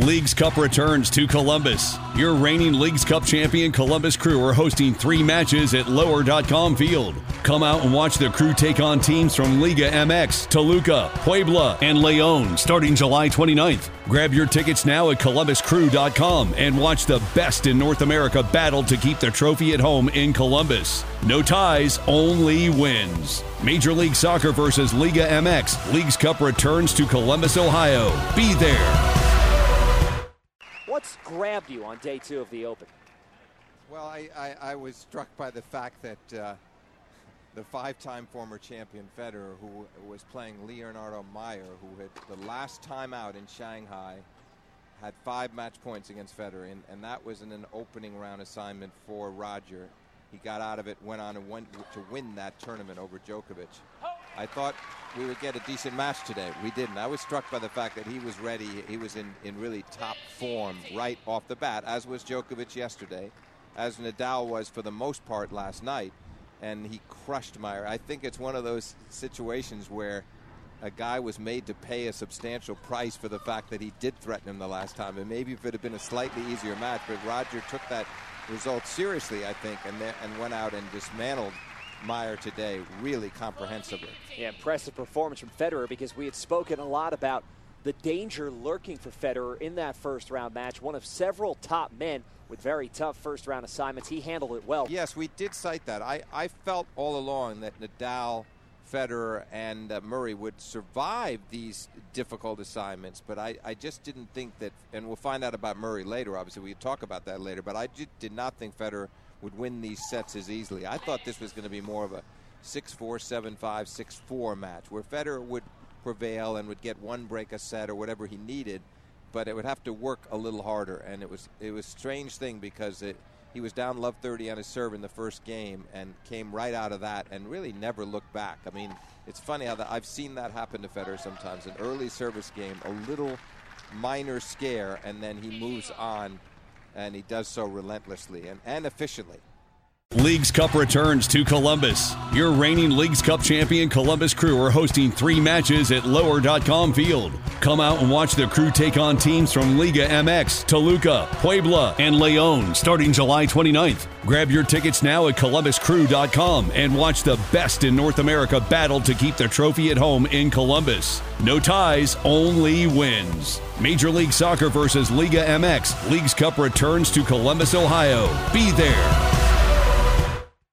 Leagues Cup returns to Columbus. Your reigning Leagues Cup champion Columbus Crew are hosting 3 matches at Lower.com Field. Come out and watch the Crew take on teams from Liga MX, Toluca, Puebla, and León starting July 29th. Grab your tickets now at ColumbusCrew.com and watch the best in North America battle to keep the trophy at home in Columbus. No ties, only wins. Major League Soccer versus Liga MX. Leagues Cup returns to Columbus, Ohio. Be there. What's grabbed you on day 2 of the Open? Well, I was struck by the fact that the 5-time former champion Federer, who was playing Leonardo Mayer, who had the last time out in Shanghai, had 5 match points against Federer, and that was in an opening round assignment for Roger. He got out of it, went on and went to win that tournament over Djokovic. I thought we would get a decent match today. We didn't. I was struck by the fact that he was ready. He was in really top form right off the bat, as was Djokovic yesterday, as Nadal was for the most part last night, and he crushed Mayer. I think it's one of those situations where a guy was made to pay a substantial price for the fact that he did threaten him the last time, and maybe if it had been a slightly easier match, but Roger took that result seriously, I think, and went out and dismantled Mayer today really comprehensively. Yeah, impressive performance from Federer, because we had spoken a lot about the danger lurking for Federer in that first round match. One of several top men with very tough first round assignments. He handled it well. Yes, we did cite that. I felt all along that Nadal, Federer, and Murray would survive these difficult assignments, but I just didn't think that, and we'll find out about Murray later, obviously we can talk about that later, but I did not think Federer would win these sets as easily. I thought this was going to be more of a 6-4, 7-5, 6-4 match where Federer would prevail and would get one break a set or whatever he needed, but it would have to work a little harder. And it was a strange thing because he was down love 30 on his serve in the first game and came right out of that and really never looked back. I mean, it's funny how I've seen that happen to Federer sometimes. An early service game, a little minor scare, and then he moves on. And he does so relentlessly and efficiently. Leagues Cup returns to Columbus. Your reigning Leagues Cup champion Columbus Crew are hosting 3 matches at Lower.com Field. Come out and watch the Crew take on teams from Liga MX, Toluca, Puebla, and León starting July 29th. Grab your tickets now at ColumbusCrew.com and watch the best in North America battle to keep the trophy at home in Columbus. No ties, only wins. Major League Soccer versus Liga MX. Leagues Cup returns to Columbus, Ohio. Be there.